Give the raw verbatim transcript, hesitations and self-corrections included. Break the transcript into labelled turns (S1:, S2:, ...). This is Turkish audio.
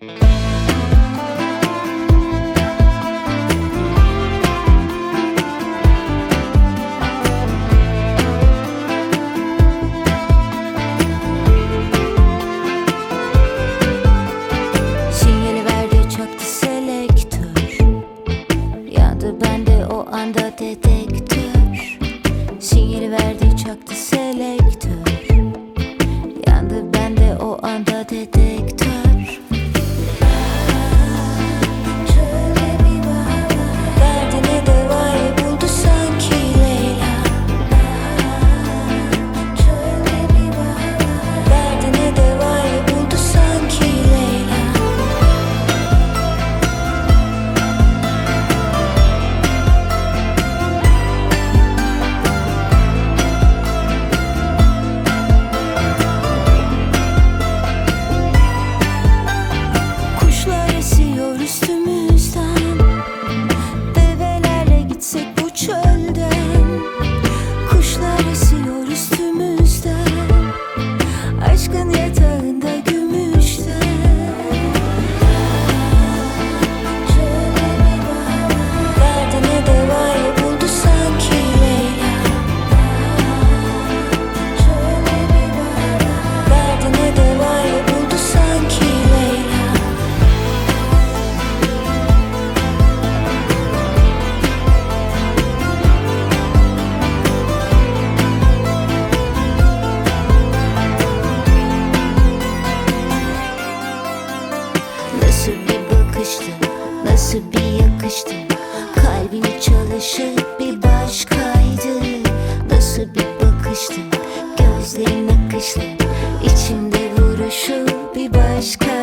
S1: Sinyali verdi çaktı selektör, yandı bende o anda dedektör. Sinyali verdi çaktı selektör, yandı bende o anda dedektör. Derdine devayı buldu sanki Leyla. Derdine devayı buldu sanki Leyla. Kuşlar esiyor üstümüzden, develerle gitsek bu çölden. Kuşlar esiyor üstümüzden, aşkın yatağında gümüşten. Derdine devayı buldu sanki Leyla. Derdine devayı buldu sanki Leyla. Nasıl bir bakıştı, nasıl bir yakıştı, kalbimi çalışıp bir başkaydı. Nasıl bir bakıştı, gözlerin akıştı, içimde vuruşu bir başka.